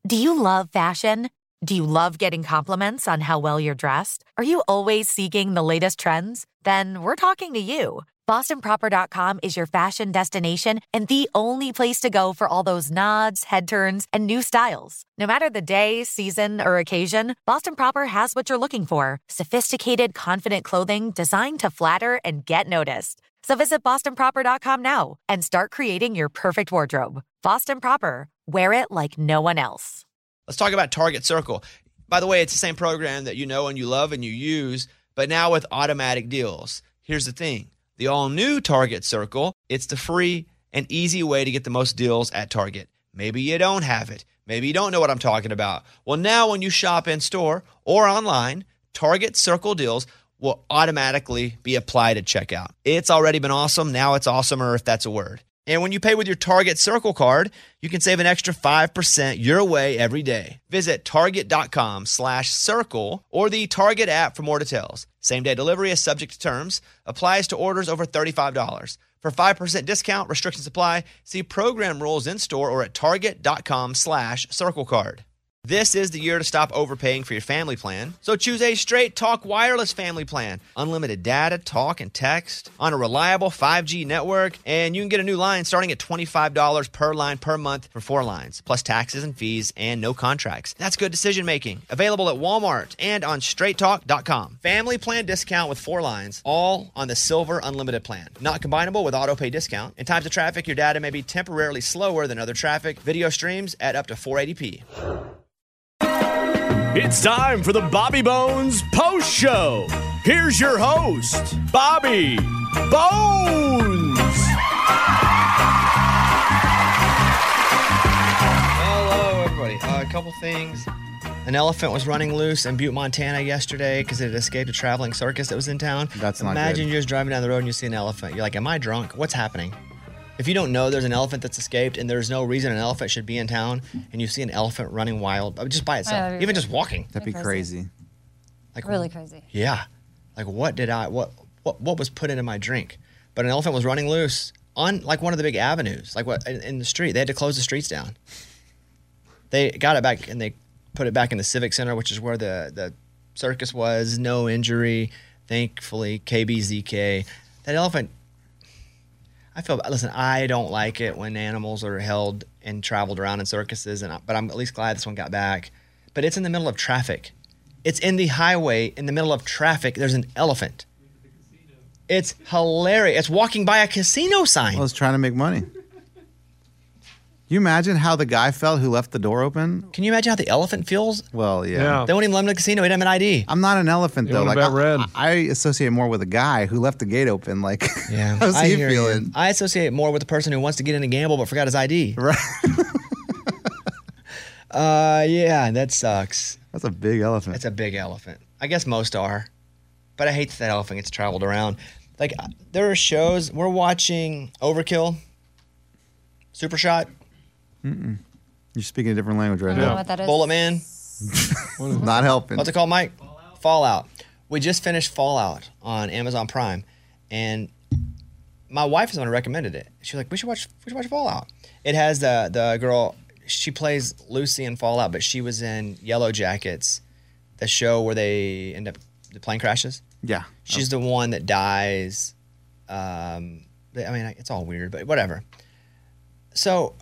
Do you love fashion? Do you love getting compliments on how well you're dressed? Are you always seeking the latest trends? Then we're talking to you. BostonProper.com is your fashion destination and the only place to go for all those nods, head turns, and new styles. No matter the day, season, or occasion, Boston Proper has what you're looking for. Sophisticated, confident clothing designed to flatter and get noticed. So visit BostonProper.com now and start creating your perfect wardrobe. Boston Proper. Wear it like no one else. Let's talk about Target Circle. By the way, it's the same program that you know and you love and you use, but now with automatic deals. Here's the thing. The all-new Target Circle, it's the free and easy way to get the most deals at Target. Maybe you don't have it. Maybe you don't know what I'm talking about. Well, now when you shop in-store or online, Target Circle deals will automatically be applied at checkout. It's already been awesome. Now it's awesomer, if that's a word. And when you pay with your Target Circle card, you can save an extra 5% your way every day. Visit Target.com/circle or the Target app for more details. Same-day delivery is subject to terms. Applies to orders over $35. For 5% discount, restrictions apply. See program rules in-store or at Target.com/circle card. This is the year to stop overpaying for your family plan. So choose a Straight Talk Wireless family plan. Unlimited data, talk, and text on a reliable 5G network. And you can get a new line starting at $25 per line per month for 4 lines, plus taxes and fees and no contracts. That's good decision making. Available at Walmart and on straighttalk.com. Family plan discount with 4 lines, all on the Silver Unlimited plan. Not combinable with auto pay discount. In times of traffic, your data may be temporarily slower than other traffic. Video streams at up to 480p. It's time for the Bobby Bones Post Show. Here's your host, Bobby Bones. Hello, everybody. A couple things. An elephant was running loose in Butte, Montana yesterday because it had escaped a traveling circus that was in town. That's not Imagine good. you're just driving down the road and you see an elephant. You're like, am I drunk? What's happening? If you don't know there's an elephant that's escaped and there's no reason an elephant should be in town and you see an elephant running wild, just by itself, even just walking. That'd be crazy. Like Really crazy. Yeah. Like what was put into my drink? But an elephant was running loose on like one of the big avenues, like what in the street. They had to close the streets down. They got it back and they put it back in the Civic Center, which is where the circus was. No injury, thankfully. KBZK. That elephant. Listen, I don't like it when animals are held and traveled around in circuses, but I'm at least glad this one got back. But it's in the middle of traffic. It's in the highway, in the middle of traffic. There's an elephant. It's hilarious. It's walking by a casino sign. Well, it's trying to make money. You imagine how the guy felt who left the door open? Can you imagine how the elephant feels? Well, yeah. They won't even let him to the casino. He doesn't have an ID. I'm not an elephant, You though. wanna Like bet red. I associate more with a guy who left the gate open. Like, Yeah, how's I he hear you. feeling? I associate more with the person who wants to get in and gamble but forgot his ID. Right. Yeah, that sucks. That's a big elephant. It's a big elephant. I guess most are. But I hate that elephant gets traveled around. Like, there are shows. We're watching Overkill, Super Shot, You're speaking a different language right I don't know now. what that is. Bullet Man. Not helping. What's it called, Mike? Fallout. We just finished Fallout on Amazon Prime, and my wife is the one who recommended it. She's like, we should watch Fallout. It has the girl. She plays Lucy in Fallout, but she was in Yellow Jackets, the show where they end up the plane crashes. Yeah. She's the one that dies. I mean, it's all weird, but whatever. So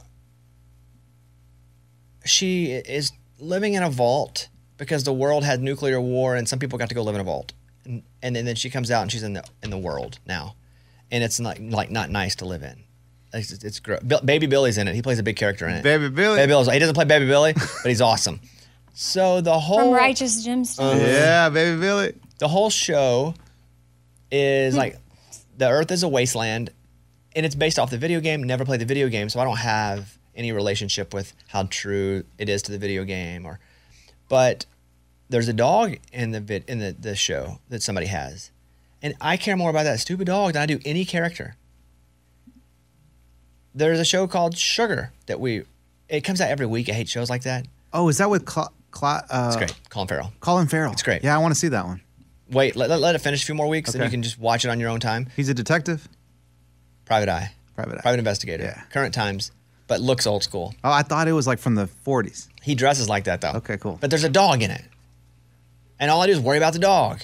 she is living in a vault because the world had nuclear war and some people got to go live in a vault. And then she comes out and she's in the world now. And it's not nice to live in. It's gross. Baby Billy's in it. He plays a big character in it. Baby Billy. He doesn't play Baby Billy, but he's awesome. So the whole From Righteous Gemstones. Yeah, Baby Billy. the whole show is like the Earth is a wasteland, and it's based off the video game. Never played the video game, so I don't have any relationship with how true it is to the video game. But there's a dog in the show that somebody has, and I care more about that stupid dog than I do any character. There's a show called Sugar that it comes out every week. I hate shows like that. Oh, is that with It's great. Colin Farrell. Colin Farrell? It's great. Yeah, I want to see that one. Wait, let it finish a few more weeks, and Okay. you can just watch it on your own time. He's a detective? Private Eye. Private Eye. Private investigator. Yeah. Current Times. but looks old school. Oh, I thought it was like from the 40s. He dresses like that though. Okay, cool. But there's a dog in it. And all I do is worry about the dog.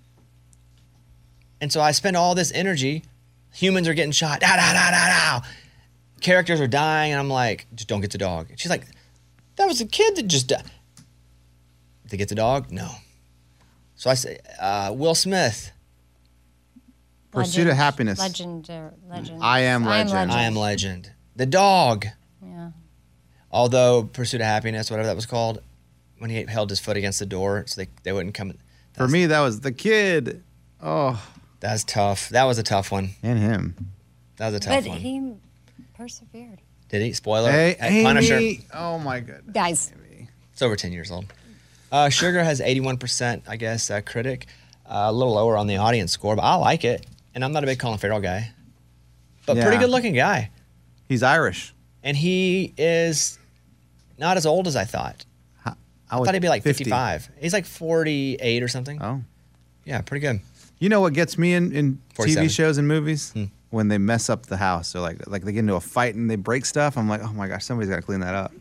And so I spend all this energy. Humans are getting shot. Da, da, da, da, da. Characters are dying. And I'm like, just don't get the dog. And she's like, that was a kid that just died. Did they get the dog? No. So I say, Will Smith. Pursuit of Happiness. Legend. I Am Legend. I Am Legend. The dog. Yeah. Although Pursuit of Happiness, whatever that was called, when he held his foot against the door so they wouldn't come. For me, that was the kid. Oh. That's tough. That was a tough one. And him. That was a tough But one. he persevered. Did he? Spoiler. Hey, Amy. Punisher. Oh, my goodness. Guys. It's over 10 years old. Sugar has 81%, I guess, critic. A little lower on the audience score, but I like it. And I'm not a big Colin Farrell guy. But pretty good looking guy. He's Irish. And he is not as old as I thought. I thought he'd be like 50. 55. He's like 48 or something. Oh. Yeah, pretty good. You know what gets me in 47. TV shows and movies? When they mess up the house. Or like they get into a fight and they break stuff. I'm like, oh my gosh, somebody's got to clean that up.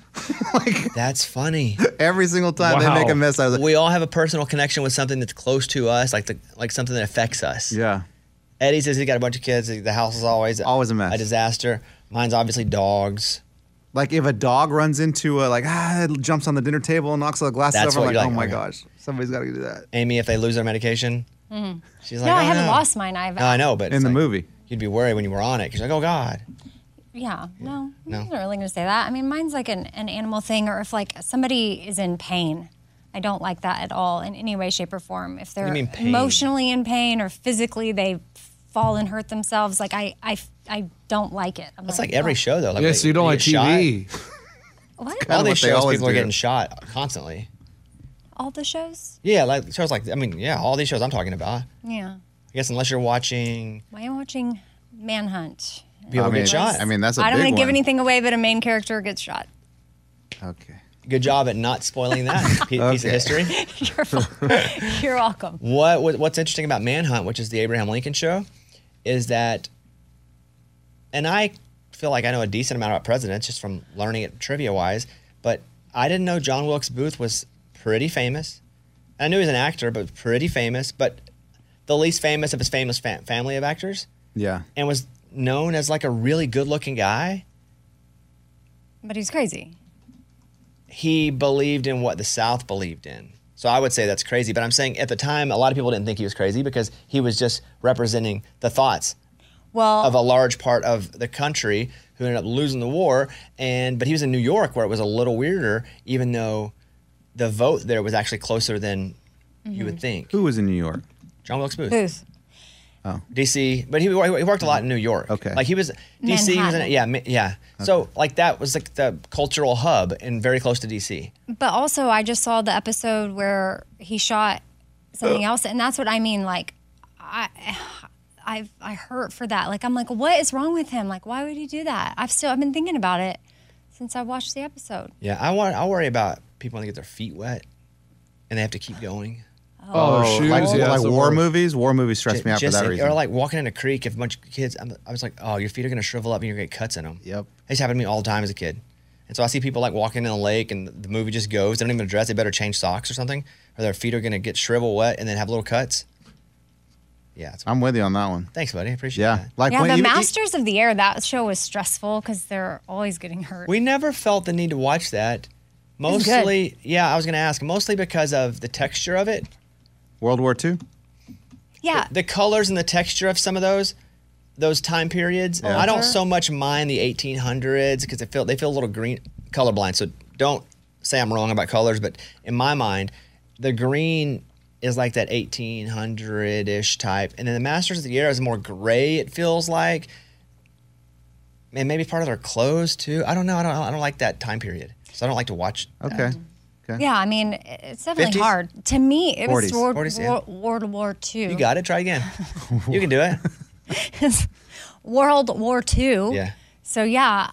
That's funny. Every single time they make a mess, I was like, We all have a personal connection with something that's close to us, like something that affects us. yeah. Eddie says he's got a bunch of kids. The house is always a mess. A disaster. Mine's obviously dogs. Like if a dog runs into it jumps on the dinner table and knocks all the glasses That's over, what I'm like, you're oh like, my okay. gosh, somebody's got to do that. Amy, if they lose their medication, she's like, No, I oh, haven't no. lost mine. I know, but In it's the like, movie. you'd be worried when you were on it because you're like, oh God. Yeah, no, No. I'm not really going to say that. I mean, mine's like an animal thing, or if like somebody is in pain, I don't like that at all in any way, shape, or form. If they're do you mean pain? emotionally in pain or physically they fall and hurt themselves, like I don't like it. That's like every show though. Like, Yeah, so you don't like get shot. TV. What? All Kinda these what they shows, always people are do. getting shot constantly. All the shows? Yeah, like shows like all these shows I'm talking about. Yeah. I guess unless you're watching Why am I watching Manhunt? people get shot. I mean, that's a I don't big want to give one. anything away, but a main character gets shot. Okay. Good job at not spoiling that piece of history. You're welcome. What's interesting about Manhunt, which is the Abraham Lincoln show, is that, and I feel like I know a decent amount about presidents just from learning it trivia-wise, but I didn't know John Wilkes Booth was pretty famous. I knew he was an actor, but pretty famous, but the least famous of his famous family of actors, Yeah. and was known as like a really good-looking guy. But he's crazy. He believed in what the South believed in. So I would say that's crazy. But I'm saying at the time, a lot of people didn't think he was crazy because he was just representing the thoughts Well, of a large part of the country who ended up losing the war. But he was in New York where it was a little weirder, even though the vote there was actually closer than you would think. Who was in New York? John Wilkes Booth. Booth. DC, but he worked a lot in New York. Okay. Like he was DC. Was in, Manhattan. yeah. So like that was like the cultural hub and very close to DC. But also, I just saw the episode where he shot something else, and that's what I mean. Like, I hurt for that. Like, I'm like, what is wrong with him? Like, why would he do that? I've been thinking about it since I watched the episode. Yeah, I worry about people when they get their feet wet and they have to keep going. Oh, shoes. Like, yeah, like that's the war worst. movies? War movies stress me out for Just that like- reason. Or like walking in a creek, if a bunch of kids, I was like, oh, your feet are going to shrivel up and you're going to get cuts in them. Yep. It used to happen to me all the time as a kid. And so I see people like walking in a lake and the movie just goes. They don't even address. They better change socks or something, or their feet are going to get shrivel wet and then have little cuts. Yeah. I'm with you on that one. Thanks, buddy. I appreciate Yeah. that. Like Yeah, when the you, Masters of the Air, that show was stressful because they're always getting hurt. We never felt the need to watch that. was good. Mostly, yeah, I was going to ask, mostly because of the texture of it. World War II? Yeah. The colors and the texture of some of those time periods. I don't so much mind the 1800s because they feel a little green, colorblind. So don't say I'm wrong about colors, but in my mind, the green is like that 1800-ish type, and then the Masters of the Air is more gray. It feels like, and maybe part of their clothes too. I don't know. I don't like that time period, so I don't like to watch. Okay. Okay. Yeah, I mean, it's definitely 50s? hard. To me, it was 40s. 40s, yeah. World War II. You got it. Try again. You can do it. World War II. Yeah. So, yeah,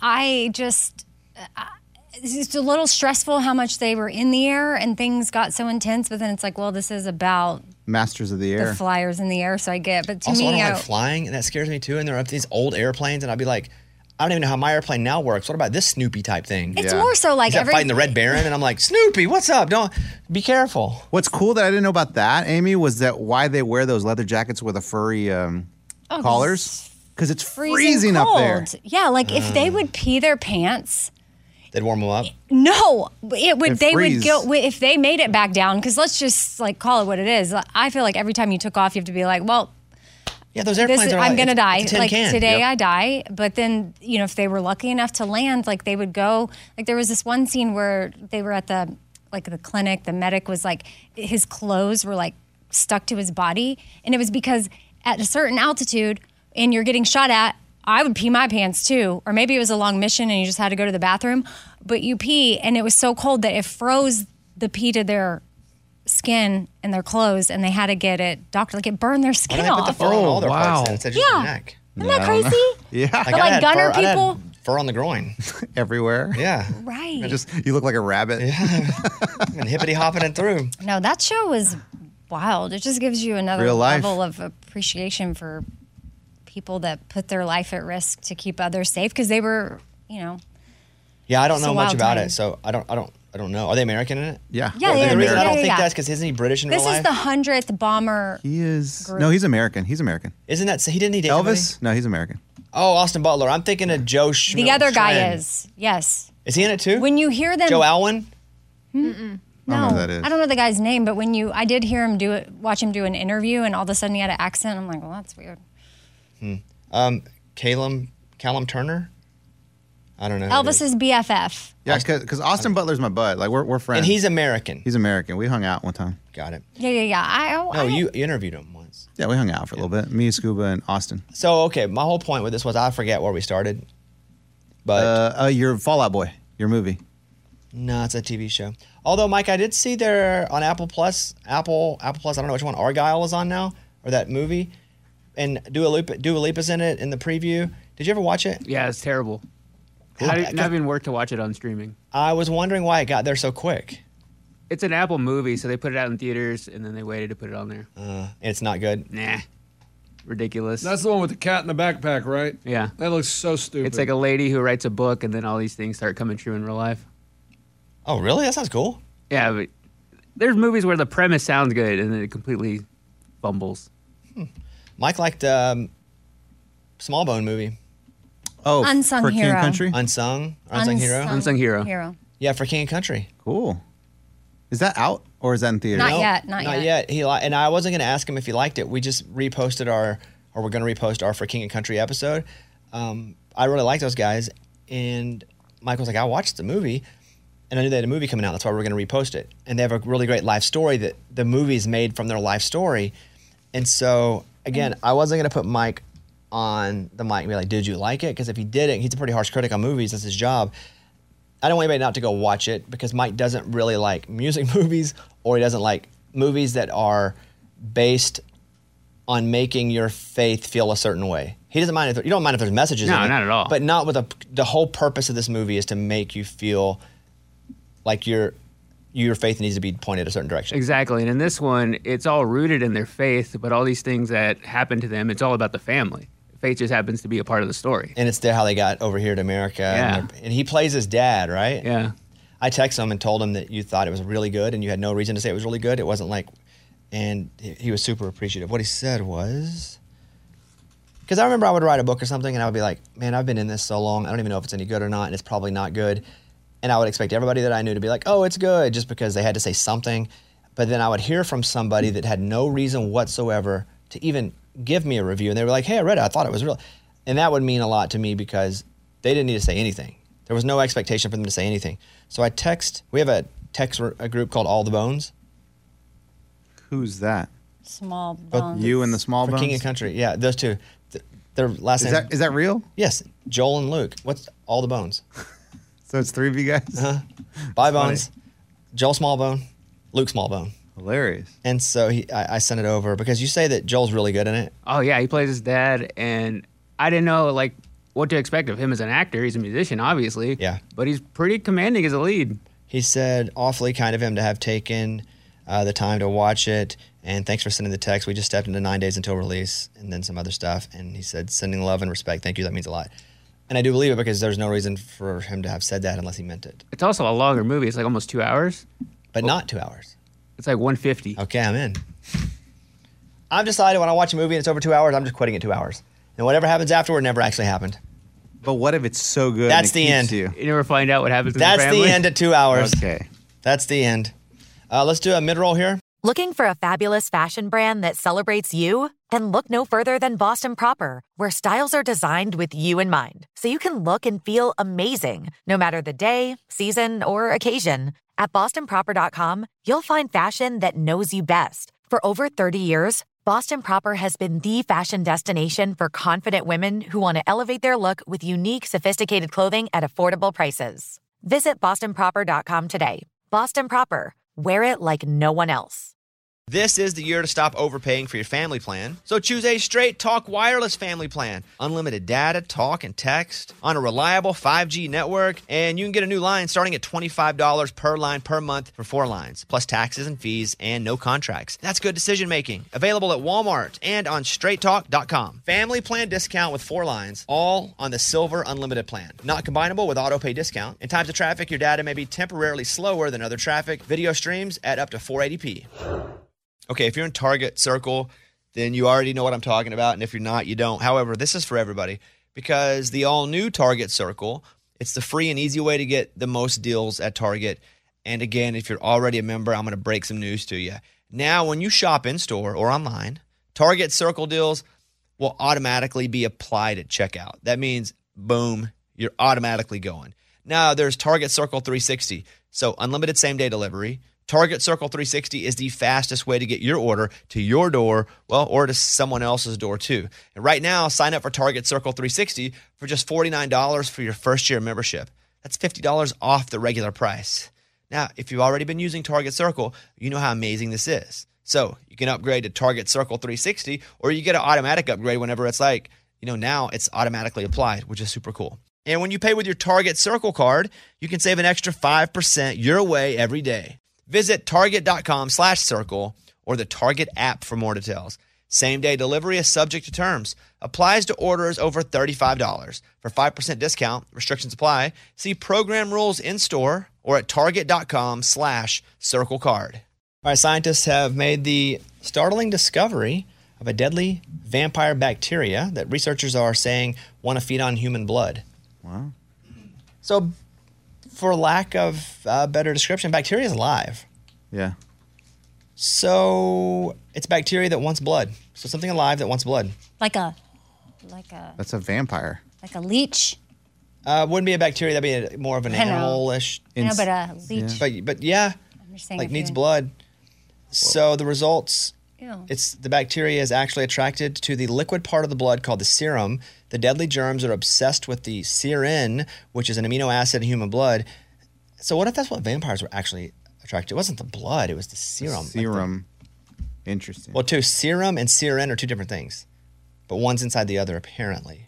it's a little stressful how much they were in the air and things got so intense, but then it's like, well, this is about Masters of the Air. the flyers in the air, so I get. But to Also, me, I don't like flying, and that scares me too. And they're up these old airplanes, and I'd be like, I don't even know how my airplane now works. What about this Snoopy type thing? It's more so like He's fighting the Red Baron, and I'm like, Snoopy, what's up? Don't be careful. What's cool that I didn't know about that, Amy, was that why they wear those leather jackets with a furry collars? Because it's freezing up there. Yeah, like if they would pee their pants. They'd warm them up? No, it would. They would freeze. go if they made it back down. Because let's just like call it what it is. I feel like every time you took off, you have to be like, well, yeah, those airplanes are I'm gonna die. It's a tin Like can. today, I die. But then if they were lucky enough to land, like they would go. Like there was this one scene where they were at the clinic. The medic was like, his clothes were like stuck to his body, and it was because at a certain altitude, and you're getting shot at. I would pee my pants too. Or maybe it was a long mission and you just had to go to the bathroom. But you pee and it was so cold that it froze the pee to their skin and their clothes and they had to get it doctored. Like it burned their Why skin don't they put the off. fur on all their wow. parts then instead of just Yeah. the neck? Isn't that crazy? Yeah. But like gunner I had people. fur on the groin. Everywhere. Yeah. Right. You look like a rabbit. And hippity hopping and through. No, that show was wild. It just gives you another Real life. level of appreciation for people that put their life at risk to keep others safe because they were, Yeah, I don't It's know a much wild about time. it, so I don't know. Are they American in it? Yeah. Yeah, Well, yeah, the reason I don't yeah, think yeah. that's because isn't he British in This real life? is the 100th bomber. He is. No, he's American. He's American. Isn't that he didn't he date Elvis? No, he's American. somebody? Oh, Austin Butler. I'm thinking of Joe The other guy Schwen. is. Yes. Is he in it too? When you hear them. Joe Alwyn? I don't know who that is. I don't know the guy's name, but I did hear him watch him do an interview, and all of a sudden he had an accent. I'm like, well, that's weird. Callum Turner? I don't know. who it is. Elvis's BFF. Yeah, because Austin Butler's my bud. Like we're friends. And he's American. He's American. We hung out one time. Got it. Yeah. No, you interviewed him once. Yeah, we hung out for a little bit. Me, Scuba, and Austin. So, okay, my whole point with this was I forget where we started. But Your Fallout Boy, your movie. no, it's a TV show. Although, Mike, I did see there on Apple Plus, I don't know which one, Argyle is on now, or that movie. And Dua Lipa's in it in the preview. Did you ever watch it? Yeah, it's terrible. Cool. Not even worth to watch it on streaming. I was wondering why it got there so quick. It's an Apple movie, so they put it out in theaters and then they waited to put it on there. And it's not good. Nah, ridiculous. That's the one with the cat in the backpack, right? Yeah, That looks so stupid. it's like a lady who writes a book and then all these things start coming true in real life. Oh, really? That sounds cool. Yeah, but there's movies where the premise sounds good and then it completely fumbles. Mike liked Small Bone movie. Oh, Unsung for King Hero. and Country. Unsung Hero. Unsung Hero. Yeah, for King and Country. Cool. Is that out or is that in theaters? Not No, yet. Not yet. And I wasn't going to ask him if he liked it. We just reposted we're going to repost our For King and Country episode. I really like those guys. And Mike was like, I watched the movie. And I knew they had a movie coming out. That's why we're going to repost it. And they have a really great life story that the movie's made from their life story. And so, again, I wasn't going to put Mike on the mic and be like, did you like it? Because if he didn't, he's a pretty harsh critic on movies. That's his job. I don't want anybody not to go watch it because Mike doesn't really like music movies or he doesn't like movies that are based on making your faith feel a certain way. He doesn't mind you don't mind if there's messages No, in it. not at all. But not with the whole purpose of this movie is to make you feel like your faith needs to be pointed a certain direction. Exactly. And in this one, it's all rooted in their faith, but all these things that happen to them, it's all about the family. Faith just happens to be a part of the story. And it's how they got over here to America. Yeah. And he plays his dad, right? Yeah. I texted him and told him that you thought it was really good and you had no reason to say it was really good. It wasn't like, and he was super appreciative. What he said was, because I remember I would write a book or something and I would be like, man, I've been in this so long. I don't even know if it's any good or not. And it's probably not good. And I would expect everybody that I knew to be like, oh, it's good, just because they had to say something. But then I would hear from somebody that had no reason whatsoever to even give me a review. And they were like, hey, I read it. I thought it was real. And that would mean a lot to me because they didn't need to say anything. There was no expectation for them to say anything. So we have a group called All the Bones. Who's that? Small bones. You and the Small For Bones? King and Country. Yeah, those two. Their last name. Is that real? Yes, Joel and Luke. What's All the Bones? So it's three of you guys? Bye Bones. Joel Smallbone, Luke Smallbone. Hilarious. And so I sent it over because you say that Joel's really good in it. Oh, yeah. He plays his dad, and I didn't know, like, what to expect of him as an actor. He's a musician, obviously. Yeah. But he's pretty commanding as a lead. He said awfully kind of him to have taken the time to watch it. And thanks for sending the text. We just stepped into 9 days until release and then some other stuff. And he said, sending love and respect. Thank you. That means a lot. And I do believe it because there's no reason for him to have said that unless he meant it. It's also a longer movie. It's like almost 2 hours. But not 2 hours. It's like 150. Okay, I'm in. I've decided when I watch a movie and it's over 2 hours, I'm just quitting at 2 hours. And whatever happens afterward never actually happened. But what if it's so good? That's and it the keeps end. You? You never find out what happens to the That's family? the end at 2 hours. Okay. That's the end. Let's do a mid-roll here. Looking for a fabulous fashion brand that celebrates you? Then look no further than Boston Proper, where styles are designed with you in mind, so you can look and feel amazing, no matter the day, season, or occasion. At bostonproper.com, you'll find fashion that knows you best. For over 30 years, Boston Proper has been the fashion destination for confident women who want to elevate their look with unique, sophisticated clothing at affordable prices. Visit bostonproper.com today. Boston Proper. Wear it like no one else. This is the year to stop overpaying for your family plan. So choose a Straight Talk wireless family plan. Unlimited data, talk, and text on a reliable 5G network. And you can get a new line starting at $25 per line per month for 4 lines, plus taxes and fees and no contracts. That's good decision making. Available at Walmart and on straighttalk.com. Family plan discount with 4 lines, all on the Silver Unlimited plan. Not combinable with auto pay discount. In times of traffic, your data may be temporarily slower than other traffic. Video streams at up to 480p. Okay, if you're in Target Circle, then you already know what I'm talking about. And if you're not, you don't. However, this is for everybody because the all-new Target Circle, it's the free and easy way to get the most deals at Target. And again, if you're already a member, I'm going to break some news to you. Now, when you shop in-store or online, Target Circle deals will automatically be applied at checkout. That means, boom, you're automatically going. Now, there's Target Circle 360, so unlimited same-day delivery. Target Circle 360 is the fastest way to get your order to your door, well, or to someone else's door too. And right now, sign up for Target Circle 360 for just $49 for your first year membership. That's $50 off the regular price. Now, if you've already been using Target Circle, you know how amazing this is. So you can upgrade to Target Circle 360, or you get an automatic upgrade whenever it's like, now it's automatically applied, which is super cool. And when you pay with your Target Circle card, you can save an extra 5% your way every day. Visit target.com/circle or the Target app for more details. Same-day delivery is subject to terms. Applies to orders over $35. For 5% discount, restrictions apply. See program rules in-store or at target.com/circle card. All right, scientists have made the startling discovery of a deadly vampire bacteria that researchers are saying want to feed on human blood. Wow. So, for lack of better description, bacteria is alive. Yeah. So it's bacteria that wants blood. So something alive that wants blood. Like a That's a vampire. like a leech. Wouldn't be a bacteria. That'd be more of an I know. animal-ish. No, but a leech. But yeah, I'm just saying like if needs you- blood. So the results, Ew. it's the bacteria is actually attracted to the liquid part of the blood called the serum. The deadly germs are obsessed with the serin, which is an amino acid in human blood. So what if that's what vampires were actually attracted to? It wasn't the blood, it was the serum. Serum. Interesting. Well, serum and serin are two different things, but one's inside the other apparently.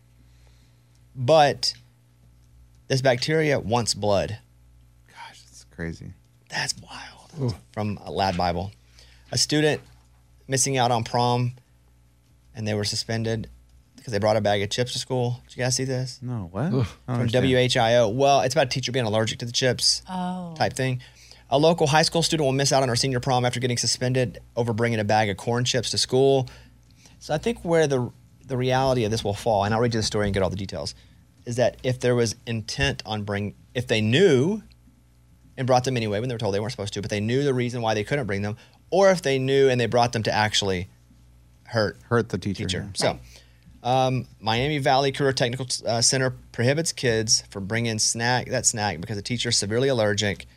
But this bacteria wants blood. Gosh, that's crazy. That's wild. From a Lad Bible. A student missing out on prom, and they were suspended because they brought a bag of chips to school. Did you guys see this? No, what? From WHIO. Well, it's about a teacher being allergic to the chips type thing. A local high school student will miss out on her senior prom after getting suspended over bringing a bag of corn chips to school. So I think where the reality of this will fall, and I'll read you the story and get all the details, is that if there was intent on if they knew and brought them anyway when they were told they weren't supposed to, but they knew the reason why they couldn't bring them, or if they knew and they brought them to actually hurt the teacher. So Miami Valley Career Technical Center prohibits kids from bringing that snack because the teacher is severely allergic.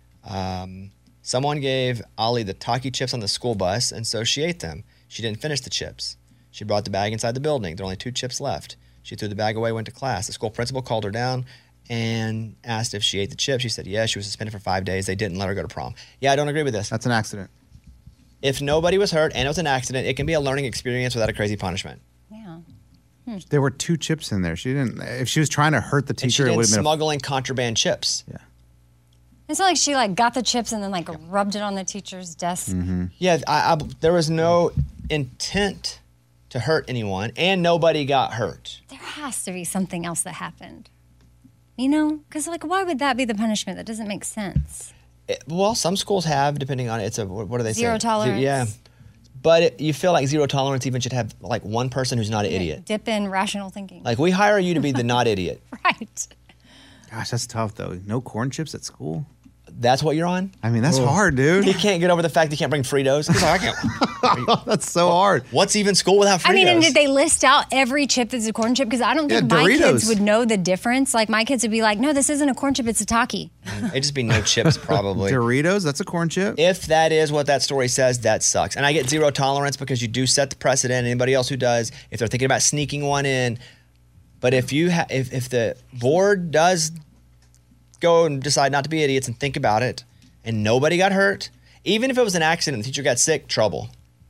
Someone gave Ollie the Taki chips on the school bus, and so she ate them. She didn't finish the chips. She brought the bag inside the building. There were only 2 chips left. She threw the bag away, went to class. The school principal called her down and asked if she ate the chips. She said yes. She was suspended for 5 days. They didn't let her go to prom. Yeah, I don't agree with this. That's an accident. If nobody was hurt and it was an accident, it can be a learning experience without a crazy punishment. Yeah. There were 2 chips in there. She didn't. If she was trying to hurt the And she teacher, it didn't would have been. smuggling contraband chips. Yeah. It's not like she got the chips and then rubbed it on the teacher's desk. Yeah, there was no intent to hurt anyone, and nobody got hurt. There has to be something else that happened. You know? Because, like, why would that be the punishment? That doesn't make sense. Well, some schools have, depending on it's a what do they say? Zero tolerance. Yeah. But you feel like zero tolerance even should have like one person who's not an idiot. Dip in rational thinking. Like we hire you to be the not idiot. Right. Gosh, that's tough though. No corn chips at school. That's what you're on? I mean, that's hard, dude. He can't get over the fact he can't bring Fritos. He's like, I can't. That's so hard. What's even school without Fritos? I mean, and did they list out every chip that's a corn chip? Because I don't think my Doritos. kids would know the difference. Like, my kids would be like, no, this isn't a corn chip, it's a Taki. It'd just be no chips, probably. Doritos, that's a corn chip. If that is what that story says, that sucks. And I get zero tolerance because you do set the precedent. Anybody else who does, if they're thinking about sneaking one in, but if you if the board does go and decide not to be idiots and think about it, and nobody got hurt, even if it was an accident, the teacher got sick, trouble.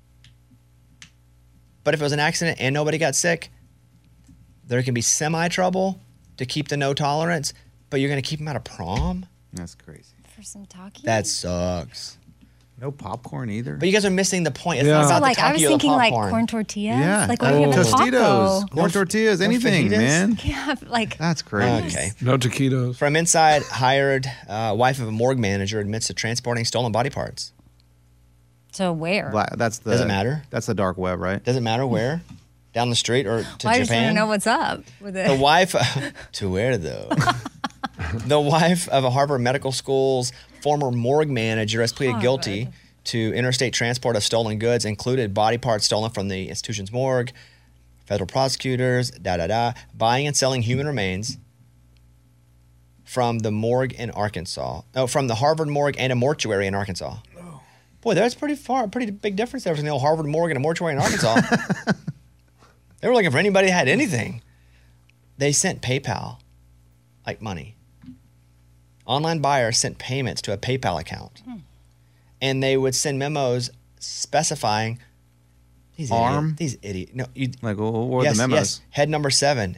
But if it was an accident and nobody got sick, there can be semi-trouble to keep the no tolerance, but you're going to keep them out of prom? That's crazy. For some Taki? That sucks. No popcorn either. But you guys are missing the point. It's Yeah. not So, about like, the I was Taki or the thinking, like, popcorn. corn tortillas. Yeah. Like, what do you have a taco? Tostitos, corn tortillas, anything, fajitas? man. Yeah, like, That's crazy. Okay. No taquitos. From Inside, hired wife of a morgue manager admits to transporting stolen body parts. so where? That's the. Does it matter? That's the dark web, right? Doesn't matter where, down the street or to Well, I just want to Japan. know what's up with it. The wife, to where though? The wife of a Harvard Medical School's former morgue manager has pleaded guilty to interstate transport of stolen goods, included body parts stolen from the institution's morgue, federal prosecutors, buying and selling human remains from the morgue in Arkansas. Oh, from the Harvard morgue and a mortuary in Arkansas. Boy, that's pretty big difference there between the old Harvard morgue and a mortuary in Arkansas. They were looking for anybody that had anything. They sent PayPal, like money. Online buyers sent payments to a PayPal account. And they would send memos specifying these Arm? idiots. No, you, Like, what were yes, the memos? yes. Head number 7.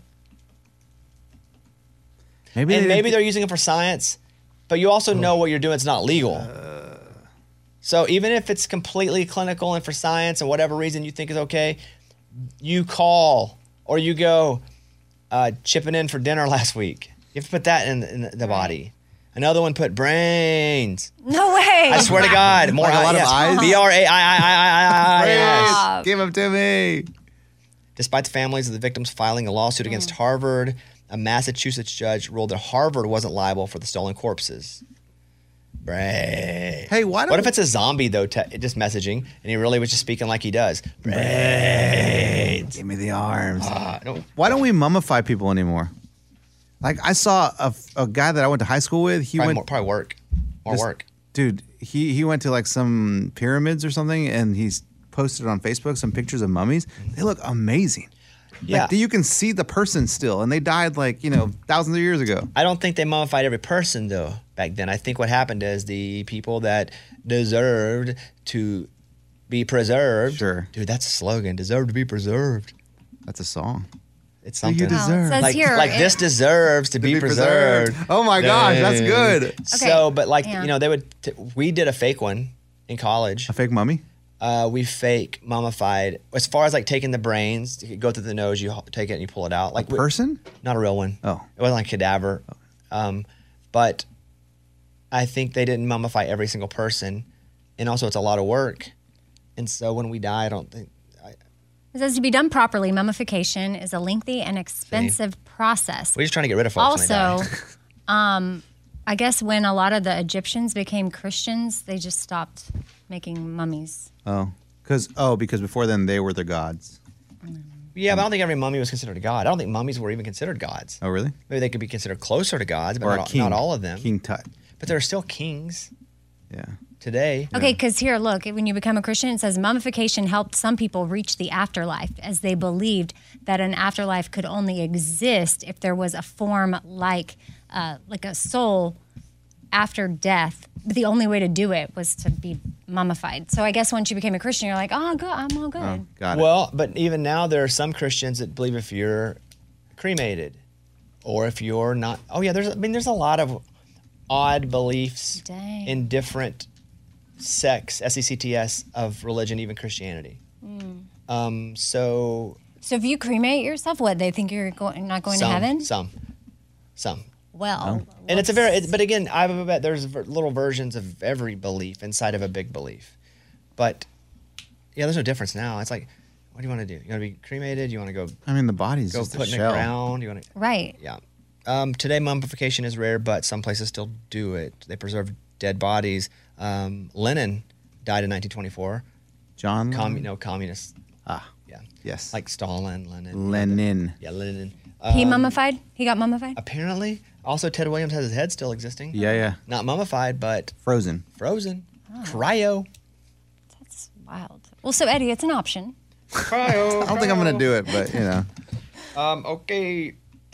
Maybe And they maybe didn't- they're using it for science, but you also know what you're doing. It's not legal. So even if it's completely clinical and for science and whatever reason you think is okay, you call or you go chipping in for dinner last week. You have to put that in the body. Another one put brains. No way. I swear to God. More Like a lot of eyes? B-R-A-I-I-I-I. Yes. Stop. Give them to me. Despite the families of the victims filing a lawsuit against Harvard, a Massachusetts judge ruled that Harvard wasn't liable for the stolen corpses. Brains. Hey, why don't What if it's a zombie, though, just messaging, and he really was just speaking like he does? Brains. Give me the arms. No. Why don't we mummify people anymore? Like, I saw a guy that I went to high school with. He went, Probably work. More This- work. dude. He went to like some pyramids or something, and he's posted on Facebook some pictures of mummies. They look amazing. Yeah. Like, you can see the person still, and they died like thousands of years ago. I don't think they mummified every person, though, back then. I think what happened is the people that deserved to be preserved. Sure. Dude, that's a slogan. Deserve to be preserved. That's a song. It's Do you something. deserve? Well, it says here, Like this deserves to be preserved. Oh my gosh, that's good. So, but like, yeah. they would, we did a fake one in college. A fake mummy? We fake mummified, as far as like taking the brains, you go through the nose, you take it and you pull it out. Like Person? not a real one. Oh. It wasn't like a cadaver. But I think they didn't mummify every single person. And also it's a lot of work. And so when we die, I don't think, It says to be done properly, mummification is a lengthy and expensive process. we're just trying to get rid of folks when Also, they die. I guess when a lot of the Egyptians became Christians, they just stopped making mummies. Oh. Because before then they were the gods. Yeah, but I don't think every mummy was considered a god. I don't think mummies were even considered gods. Oh, really? Maybe they could be considered closer to gods, but Or a not, king. not all of them. King Tut. But there are still kings Yeah. today. Okay, because here, look, when you become a Christian, it says mummification helped some people reach the afterlife as they believed that an afterlife could only exist if there was a form like a soul after death. But the only way to do it was to be mummified. So I guess once you became a Christian, you're like, oh, good, I'm all good. Oh, got it. Well, but even now there are some Christians that believe if you're cremated or if you're not. Oh yeah, there's a lot of odd beliefs Dang. in different sects, SECTS, of religion, even Christianity. So if you cremate yourself, what, they think you're not going to heaven? Some. Well, And but again, I bet there's little versions of every belief inside of a big belief. But yeah, there's no difference now. It's like, what do you want to do? You want to be cremated? You want to go? I mean, the body's go just put a in shell. the ground. You want to? Right. Yeah. Today, mummification is rare, but some places still do it. They preserve dead bodies. Lenin died in 1924. John? Communist. Ah. Yeah. Yes. Like Stalin, Lenin. Lenin. Yeah, Lenin. He mummified? He got mummified? Apparently. Also, Ted Williams has his head still existing. Yeah. Not mummified, but Frozen. Cryo. That's wild. Well, so Eddie, it's an option. I don't think I'm going to do it, but, Okay.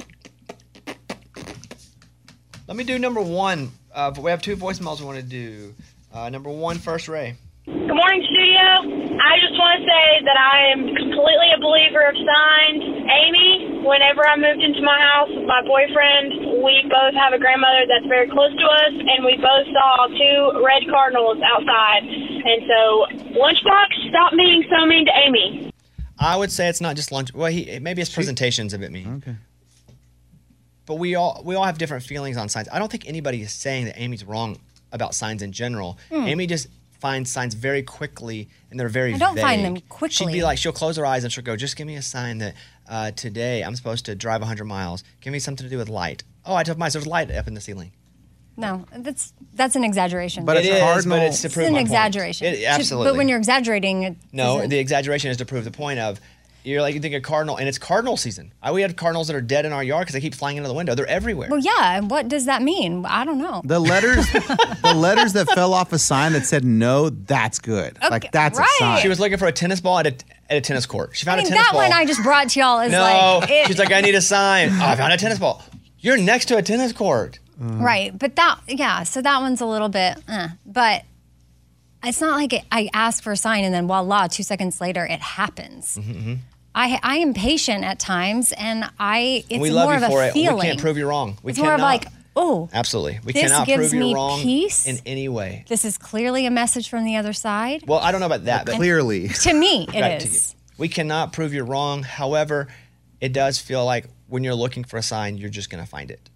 Let me do number one. We have 2 voicemails we want to do. Number 1 first, Ray. Good morning, studio. I just want to say that I am completely a believer of signs. Amy, whenever I moved into my house with my boyfriend, we both have a grandmother that's very close to us, and we both saw 2 red cardinals outside. And so, Lunchbox, stop being so mean to Amy. I would say it's not just lunch. Well, maybe his presentation's a bit mean. Okay. But we all have different feelings on signs. I don't think anybody is saying that Amy's wrong about signs in general. Amy just finds signs very quickly, and they're very vague. I don't find them quickly. She'd be like, she'll close her eyes and she'll go, just give me a sign that today I'm supposed to drive 100 miles. Give me something to do with light. Oh, I took mine. There's light up in the ceiling. No, that's an exaggeration. But It is, but it's to prove It's an my point. exaggeration. Absolutely. But when you're exaggerating, it No, isn't- the exaggeration is to prove the point of, you think a cardinal, and it's cardinal season. We have cardinals that are dead in our yard because they keep flying into the window. They're everywhere. Well, yeah. And what does that mean? I don't know. The letters that fell off a sign that said no, that's good. Okay, That's right. a sign. She was looking for a tennis ball at a tennis court. She found I mean, a tennis that ball. one I just brought to y'all is No, like... she's like, I need a sign. Oh, I found a tennis ball. You're next to a tennis court. Right. But so that one's a little bit, but it's not like I ask for a sign and then voila, 2 seconds later it happens. Mm-hmm. I am patient at times, and it's We love more you of for a it. feeling. We can't prove you wrong. It's more of like, oh, Absolutely. We this cannot gives prove you me wrong peace. in any way. This is clearly a message from the other side. Well, I don't know about that, but Clearly. To me, Back it to is. you. We cannot prove you wrong. However, it does feel like when you're looking for a sign, you're just going to find it.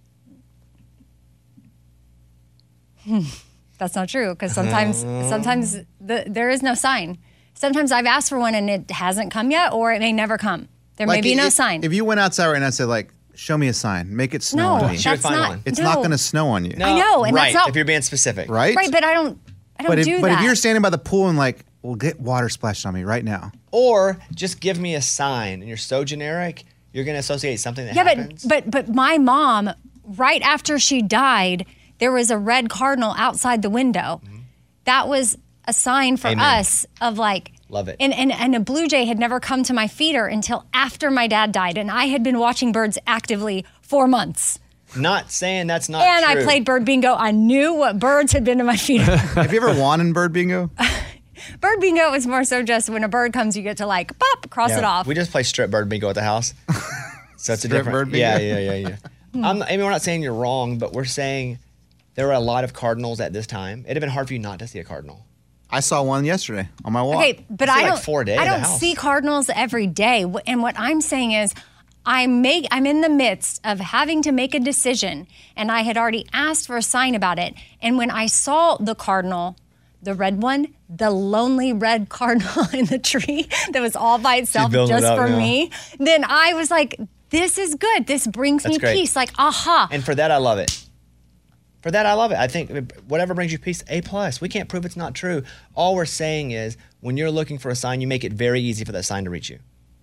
That's not true, because sometimes there is no sign. Sometimes I've asked for one and it hasn't come yet, or it may never come. There may be no sign. If you went outside right now and said, like, show me a sign, make it snow No, on me. She would that's find not. one. It's no. not going to snow on you. No, I know, and right, that's not- if you're being specific. Right? Right, but I don't do But that. if you're standing by the pool and like, well, get water splashed on me right now. Or just give me a sign, and you're so generic, you're going to associate something that Yeah, happens. but my mom, right after she died, there was a red cardinal outside the window. That was a sign for Amen. us of like, Love it. And a blue jay had never come to my feeder until after my dad died, and I had been watching birds actively for months. Not saying that's not And true. I played bird bingo. I knew what birds had been to my feeder. Have you ever won in bird bingo? Bird bingo is more so just when a bird comes, you get to like pop, cross it off. We just play strip bird bingo at the house. So it's a Strip different bird bingo? Yeah. We're not saying you're wrong, but we're saying there were a lot of cardinals at this time. It'd have been hard for you not to see a cardinal. I saw one yesterday on my walk. Okay, but I see I like don't. 4 days I at the don't house. see cardinals every day. And what I'm saying is, I'm in the midst of having to make a decision, and I had already asked for a sign about it. And when I saw the cardinal, the red one, the lonely red cardinal in the tree that was all by itself building it just up for now. me, then I was like, this is good. This brings That's me great. peace. Like, aha. And for that, I love it. For that, I love it. I think whatever brings you peace, A+. We can't prove it's not true. All we're saying is when you're looking for a sign, you make it very easy for that sign to reach you.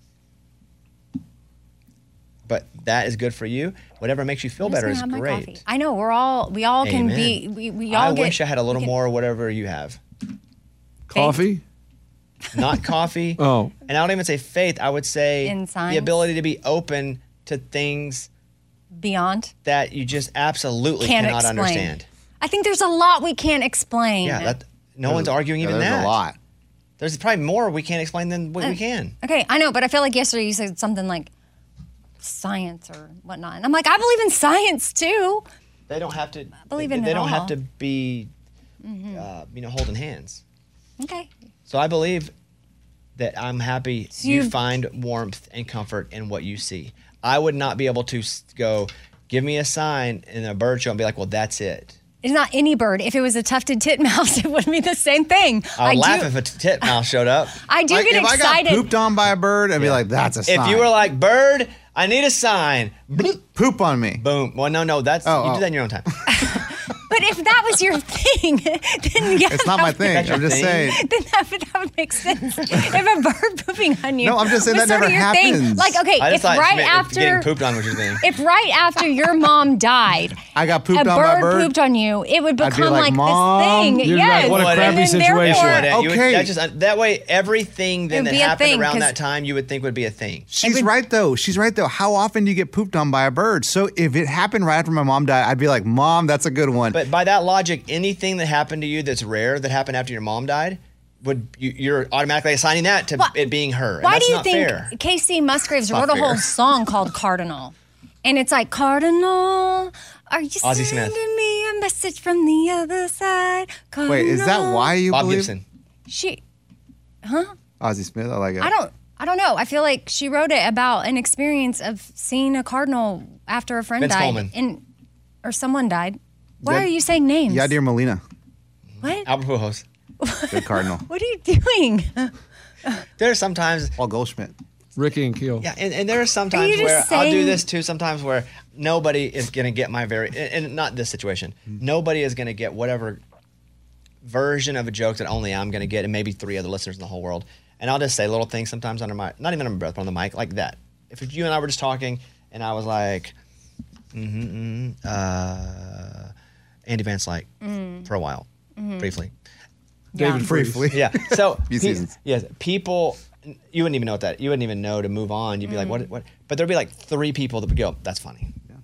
But that is good for you. Whatever makes you feel I'm just better gonna is have my great. coffee. I know we all can Amen. be. We all I get. wish I had a little more whatever you have. Coffee? Not coffee. Oh. And I don't even say faith. I would say In the signs? ability to be open to things Beyond. that you just absolutely Can't cannot explain. understand. I think there's a lot we can't explain. Yeah, no one's arguing even there's that. a lot. There's probably more we can't explain than what we can. Okay, I know, but I feel like yesterday you said something like science or whatnot. And I'm like, I believe in science too. They don't have to. believe in they it don't have all. to be, holding hands. Okay. So I believe that I'm happy you find warmth and comfort in what you see. I would not be able to go, give me a sign in a bird show and be like, well, that's it. It's not any bird. If it was a tufted titmouse, it would be the same thing. I'd laugh if a titmouse showed up. I do get excited. If I got pooped on by a bird, I'd be like, that's a sign. If you were like, bird, I need a sign. Bloop. Poop on me. Boom. Well, no, you do that in your own time. But if that was your thing, then yeah. It's not my thing. I'm just saying. Then that would make sense. If a bird pooping on you. No, I'm just saying that never happens. Thing. Like, okay, if getting pooped on was your thing. If right after your mom died, I got pooped on by a bird. A bird pooped on you, it would become like this thing. Yes. What a crappy situation. Okay. That way, everything then that happened around that time, you would think would be a thing. She's right, though. How often do you get pooped on by a bird? So if it happened right after my mom died, I'd be like, Mom, that's a good one. But by that logic, anything that happened to you that's rare that happened after your mom died, you're automatically assigning that to it being her. Why do you think KC Musgraves wrote a whole song called Cardinal? And it's like, Cardinal, are you sending me a message from the other side? Cardinal. Wait, is that why you Bob believe? Gibson. Ozzie Smith, I like it. I don't know. I feel like she wrote it about an experience of seeing a cardinal after a friend Vince died. Coleman. Or someone died. Why are you saying names? Yadier Molina. What? Albert Pujols. Good Cardinal. What are you doing? There are sometimes... Paul Goldschmidt. Ricky and Keel. Yeah, and there are sometimes where I'll do this too, sometimes where nobody is going to get my and not this situation, nobody is going to get whatever version of a joke that only I'm going to get and maybe 3 other listeners in the whole world. And I'll just say little things sometimes under my, not even under my breath, but on the mic, like that. If you and I were just talking and I was like, Andy Van Slyke for a while, briefly. David Briefly. Yeah. So, few seasons. Yes, people... You wouldn't even know that. You wouldn't even know to move on. You'd be like, what? But there'd be like 3 people that would go, that's funny. Yeah.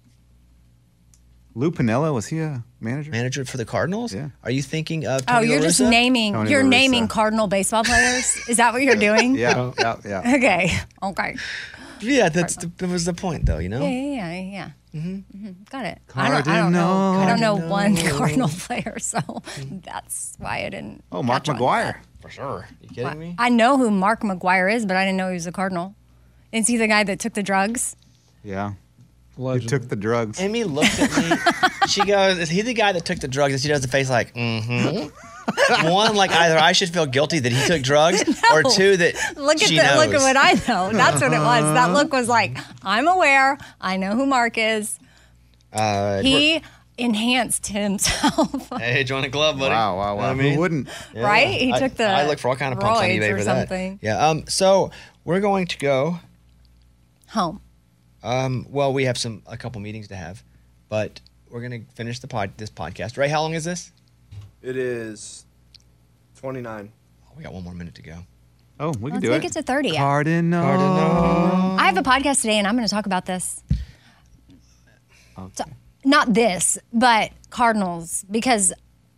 Lou Piniella, was he a manager? Manager for the Cardinals? Yeah. Are you thinking of Tony you're La just Russa? naming. Tony You're La Russa. naming Cardinal baseball players. Is that what you're doing? Yeah. Okay. Yeah, that was the point, though, you know? Yeah. Got it. Cardinal. I don't know one Cardinal player, so that's why I didn't. Oh, Mark catch on. McGwire. For sure. You kidding me? I know who Mark McGwire is, but I didn't know he was a Cardinal. Is he the guy that took the drugs? Yeah. Allegedly. He took the drugs. Amy looked at me. She goes, is he the guy that took the drugs? And she does the face like, One, like either I should feel guilty that he took drugs, or 2, that look she at knows. Look at what I know. That's what it was. That look was like, I'm aware. I know who Mark is. He enhanced himself. Hey, join a club, buddy. Wow. You know what I mean? Who wouldn't? Yeah. Right? He took the I look for all kind of pumps on roids eBay or for something. that. Yeah. So we're going to go home. Well, we have a couple meetings to have, but we're going to finish this podcast. Ray, how long is this? It is 29. Oh, we got 1 more minute to go. Oh, we can do Let's it. make it to 30. Cardinal. I have a podcast today, and I'm going to talk about this. Okay. So, not this, but Cardinals, because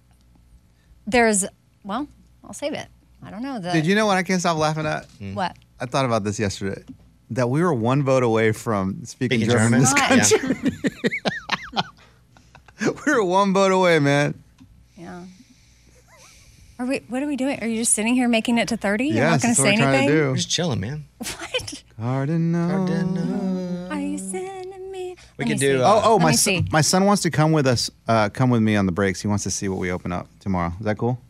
I'll save it. I don't know. Did you know what I can't stop laughing at? What? I thought about this yesterday. That we were 1 vote away from speaking Speaking German in this German? country. We were 1 vote away, man. Yeah. What are we doing? Are you just sitting here making it to 30? You're Yes, not going that's to what say we're trying anything? to do. We're just chilling, man. What? Cardinal. Are you sending me? We Let could me do. see. My me see. my son wants to come with us. Come with me on the breaks. He wants to see what we open up tomorrow. Is that cool?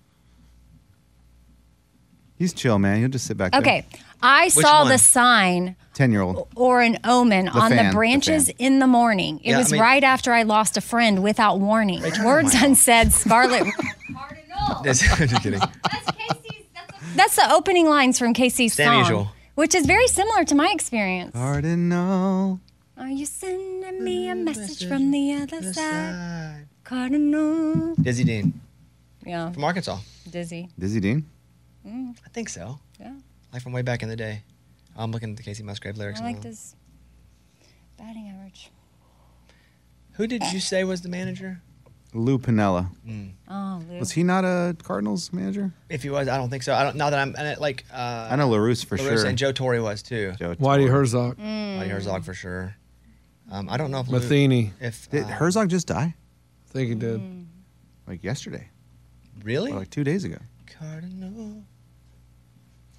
He's chill, man. He'll just sit back there. Okay. I saw one? the sign 10-year-old. or an omen on fan, the the branches fan. in the morning. It Yeah, was I mean- right after I lost a friend without warning. Words unsaid, Scarlet. Cardinal. Just kidding. That's the opening lines from KC's Sam song, Usual. which is very similar to my experience. Cardinal. Are you sending me a message from the other side? Cardinal. Dizzy Dean Yeah, from Arkansas. dizzy. Dizzy Dean. I think so. Yeah, Like from way back in the day. I'm looking at the Casey Musgrave lyrics I now. liked his batting average. Who did you say was the manager? Lou Piniella. Oh, Lou. Was he not a Cardinals manager? If he was, I don't think so. I don't. Now that I'm and it, like. I know LaRusse for La sure. Russa and Joe Torre was too. Joe Whitey Torre. Herzog. Whitey Herzog for sure. I don't know if Lou, Matheny. if Did Herzog just die? I think he did. Like yesterday. really Or like 2 days ago. Cardinal.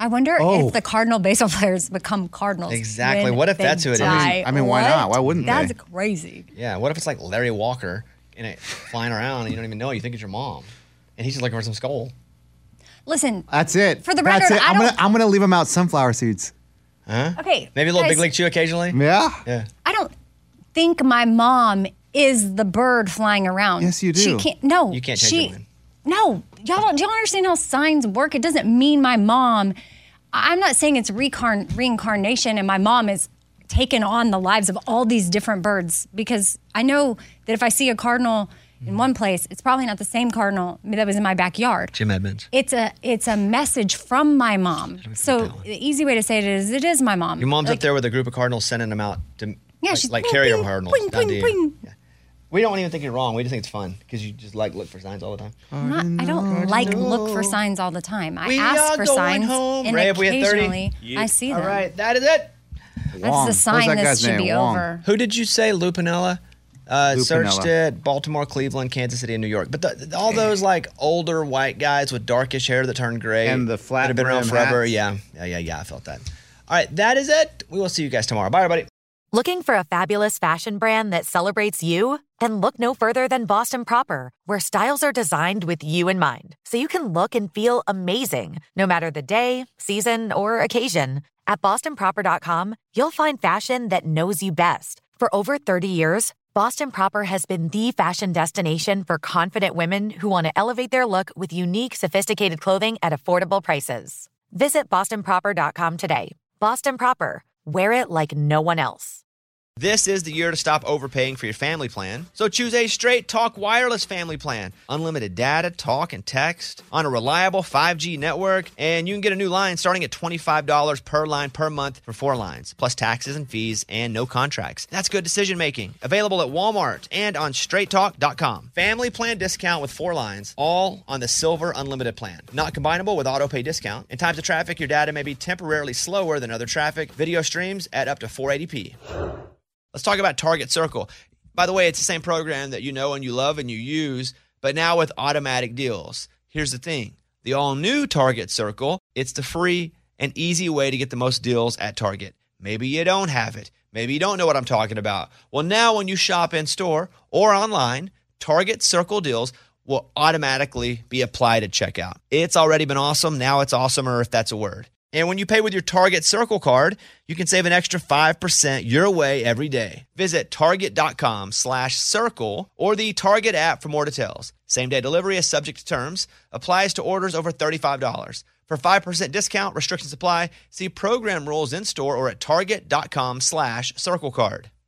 I wonder if the Cardinal baseball players become Cardinals. Exactly. when What if they that's who it is? die. I mean, why not? Why wouldn't they? That's crazy. Yeah. What if it's like Larry Walker flying around and you don't even know? You think it's your mom, and he's just looking for some skull. Listen. That's it. For the record, That's it. I'm gonna leave him out sunflower seeds. Huh? Okay. Maybe a little guys, Big League Chew occasionally. Yeah. I don't think my mom is the bird flying around. Yes, you do. She can't. No. You can't change your mind. No. Do y'all understand how signs work? It doesn't mean my mom. I'm not saying it's reincarnation and my mom is taken on the lives of all these different birds, because I know that if I see a cardinal in one place, it's probably not the same cardinal that was in my backyard. Jim Edmonds. It's a message from my mom. So the easy way to say it is my mom. Your mom's up there with a group of cardinals sending them out to she's carrier cardinals. Boing, down to boing, you. boing. Yeah. We don't even think you're wrong. We just think it's fun because you just look for signs all the time. I don't look for signs all the time. I We ask are for going signs, home. and Ray, if we hit 30? occasionally I see them. All right, that is it. That's the sign this should be over. Who did you say? Lupinella? Lupinella. Searched it. Baltimore, Cleveland, Kansas City, and New York. But all those like older white guys with darkish hair that turned gray And the flat that have been around brim forever. hats. Yeah. I felt that. All right, that is it. We will see you guys tomorrow. Bye, everybody. Looking for a fabulous fashion brand that celebrates you? Then look no further than Boston Proper, where styles are designed with you in mind, so you can look and feel amazing, no matter the day, season, or occasion. At BostonProper.com, you'll find fashion that knows you best. For over 30 years, Boston Proper has been the fashion destination for confident women who want to elevate their look with unique, sophisticated clothing at affordable prices. Visit BostonProper.com today. Boston Proper. Wear it like no one else. This is the year to stop overpaying for your family plan. So choose a Straight Talk Wireless family plan. Unlimited data, talk, and text on a reliable 5G network. And you can get a new line starting at $25 per line per month for 4 lines, plus taxes and fees and no contracts. That's good decision making. Available at Walmart and on straighttalk.com. Family plan discount with 4 lines, all on the Silver Unlimited plan. Not combinable with auto pay discount. In times of traffic, your data may be temporarily slower than other traffic. Video streams at up to 480p. Let's talk about Target Circle. By the way, it's the same program that you know and you love and you use, but now with automatic deals. Here's the thing. The all-new Target Circle, it's the free and easy way to get the most deals at Target. Maybe you don't have it. Maybe you don't know what I'm talking about. Well, now when you shop in-store or online, Target Circle deals will automatically be applied at checkout. It's already been awesome. Now it's awesomer, if that's a word. And when you pay with your Target Circle card, you can save an extra 5% your way every day. Visit Target.com/circle or the Target app for more details. Same-day delivery is subject to terms. Applies to orders over $35. For 5% discount, restrictions apply. See program rules in-store or at Target.com/circle card.